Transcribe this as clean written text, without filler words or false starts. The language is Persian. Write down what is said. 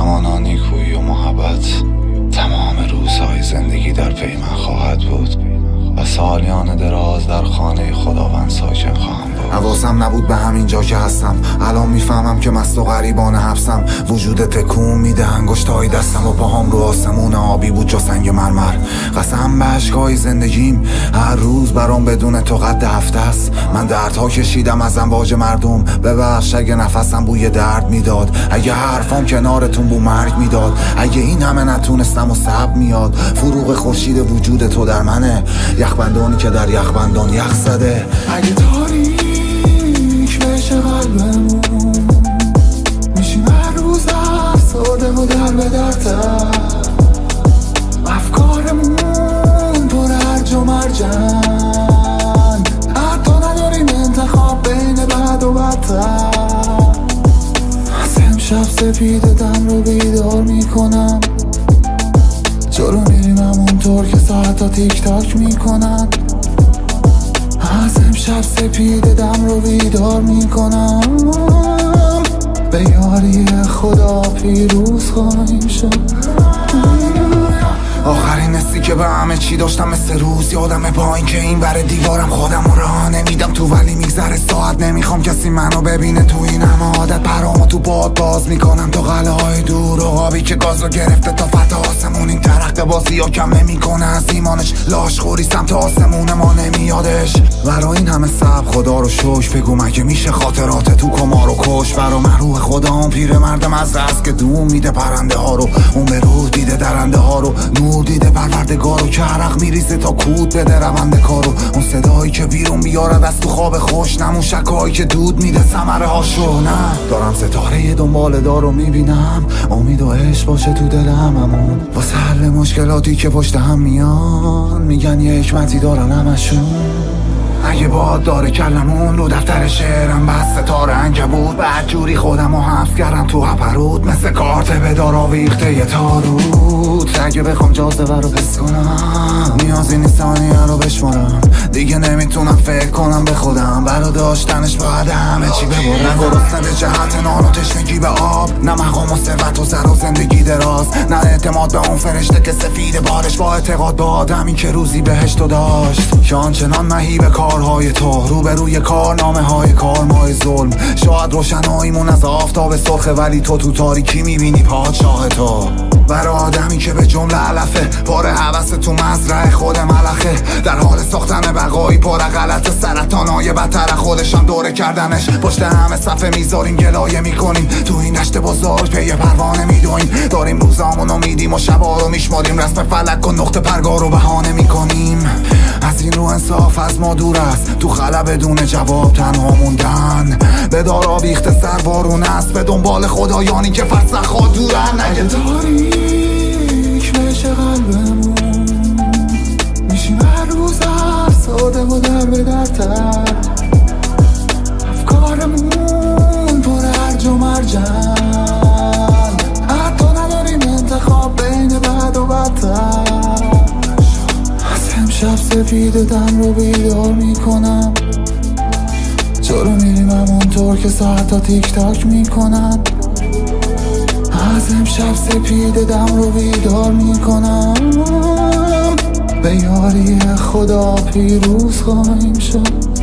همانا نیکویی و محبت تمام روزهای زندگی در پی من خواهد بود و سالیان دراز در خانه خداوند ساکن خواهم بود. حواسم نبود به همین جا که هستم، الان میفهمم که مست و غریبانه حبسم. وجود تکون میده انگشتای دستم و پاهام رو آسمون آبی بود جا سنگ مرمر. قسم به اشکای زندگیم هر روز برام بدون تو قد هفته است. من دردها کشیدم از امواج مردم، ببخش اگه نفسم بوی درد میداد، اگه حرفام کنارتون بو مرگ میداد، اگه این همه نتونستم و صبر میاد. فروغ خورشید وجود تو در منه، یخبندانی که در یخبندان یخ زده. اگه تاریک بشه قلبمون میشیم هر روز افسرده و در به درتر، افکارمون پر هرج و مرجن، حتی نداریم انتخاب بین بد و بدتر. از امشب سپید دم رو بیدار میکنم، جلو میریم همونطور که ساعتا تیک تاک میکنن. از امشب سپید دم رو بیدار میکنم، به یاری خدا پیروز خواهیم شد. آخرین حسی که به همه چی داشتم مثل روز یادمه، با این که این بر دیوارم خودم رو راه نمیدم تو، ولی میگذره ساعت نمیخوام کسی منو ببینه تو این همه عادت. پرامو تو باد باز میکنم تا قلعه های دور و آبی که گاز رو گرفته تا فتا آسمون. این ترقه بازی ها کم نمیکنه از ایمانش، لاش خوری سمت آسمون ما نمیادش. برای این همه صبر خدا رو شکر، بگو مگه میشه خاطرات تو کمار و کش. برا من روح خدا پیر مردم از دست که دوم میده پرنده ها رو، اون به روح دیده درنده ها رو، نور دیده پروردگار رو که عرق میریزه تا کود بده رونده کارو. اون صدایی که بیرون بیارد از تو خواب خوش، نمون شکایی که دود میده ثمره هاشو. نه دارم ستاره دنبال دارو میبینم، امید و عشق باشه تو دلم همون، واسه حل مشکلاتی که پشت هم میان، میگن یه حکمتی دارن همشون. اگه باد داره کلمون رو دفتر شعرم بس ستاره عنکبوت، بعد جوری خودم رو حفظ کردم تو هپرود مثل کارت به دار آویخته یه تاروت. اگه بخوام جاذبه رو حس کنم نیازی نیست ثانیه رو بشمارم، دیگه نمیتونم فکر کنم به خودم، برا داشتنش باید همه چی ببرم. نه گرسنه به جهت نان و تشنگی به آب، نه مقام و ثروت و زر و زندگی دراز، نه اعتماد به اون فرشته که سفید بارش، با اعتقاد به آدمی که روزی بهشتو داشت. که آنچنان مهیب کارهای تو روبروی کارنامه های کارمای ظلم، شاید روشناییمون از آفتاب سرخه، ولی تو تو تاریکی میبینی پادشاه تو. برای آدمی که به جمله علفه، پاره حوث تو مزرعه خود ملخه، در حال ساختن بقایی پر غلط، سرطانای بدتر خودشم دوره کردنش. پشت همه صفحه میذاریم گلایه میکنیم، تو این دشت بزرگ پی پروانه میدویم، داریم روزامونو میدیم و شبا رو میشماریم، رسم فلک و نقطه پرگار رو بهانه میکنیم. از این رو انصاف از ما دور است، تو خلا بدون جواب تنها موندن، به دار آویخته سربارون است، به دنبال خدایانی که فرسخا دورن. اگه تاریک بشه قلبمون میشیم هر روز افسرده و در به درتر، افکارمون پر هرج و مرجن، حتی نداریم انتخاب بین بد و بدتر. از امشب سپید دم رو بیدار میکنم، جلو میریم همونطور که ساعتا تیک تاک میکنن. از امشب سپید دم رو بیدار میکنم، به یاری خدا پیروز خواهیم شد.